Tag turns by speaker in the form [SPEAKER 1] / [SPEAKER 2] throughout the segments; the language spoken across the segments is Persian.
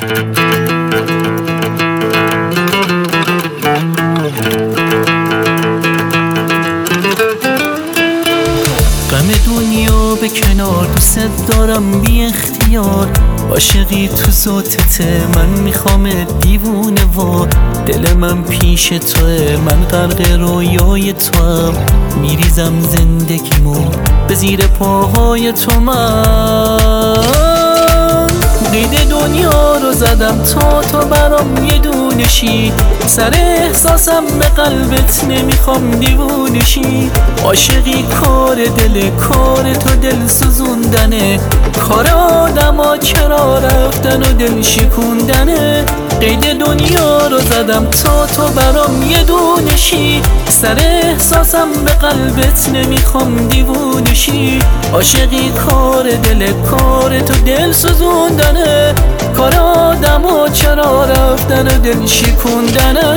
[SPEAKER 1] غم دنیا به کنار، دوست دارم بی اختیار، عاشقی تو ذاتته، من میخوام دیوونه و دل من پیش توه، من غرق رویای توام، میریزم زندگیمو به زیر پاهای تو. من قید دنیا رو زدم تا تو برام یه دونشی، سر احساسم به قلبت نمیخوام دیوونشی. عاشقی کار دل، کار تو دل سوزوندنه، کار آدما چرا رفتن و دل شکوندنه. قید دنیا رو زدم تا تو برام یه دونشی، سر احساسم به قلبت نمیخوام دیوونشی. عاشقی کار دل، کار تو دل سوزوندنه، کار آدما چرا رفتن و دل شکوندنه.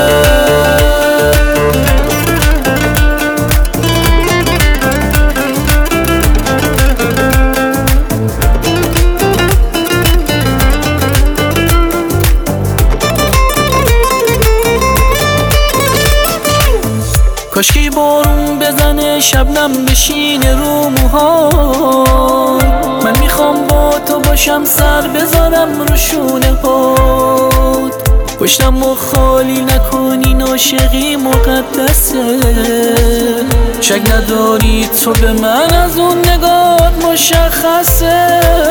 [SPEAKER 1] کاشکی بارون بزنه، شبنم بشینه رو موهات، من میخوام با تو باشم، سر بذارم رو شونه هات. پشتم و خالی نکنین، عاشقی مقدسه، شک نداری تو به من، از اون نگات مشخصه.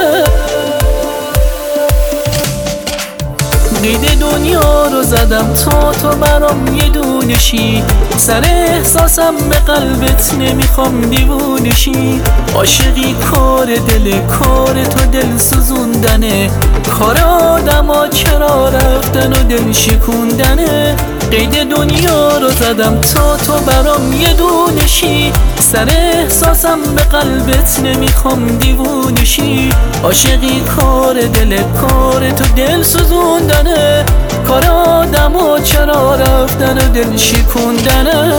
[SPEAKER 1] قید دنیا رو زدم تا تو برام یه دونشی، سر احساسم به قلبت نمیخوام دیوونشی. عاشقی کار دل، کار تو دل سوزوندنه، کار آدما چرا رفتن و دل شکوندنه. قید دنیا رو زدم تا تو برام یه دونشی، سر احساسم به قلبت نمیخوام دیوونشی. عاشقی کار دل، کار تو دل سوزوندنه، کار آدما چرا رفتن و دل شکوندنه.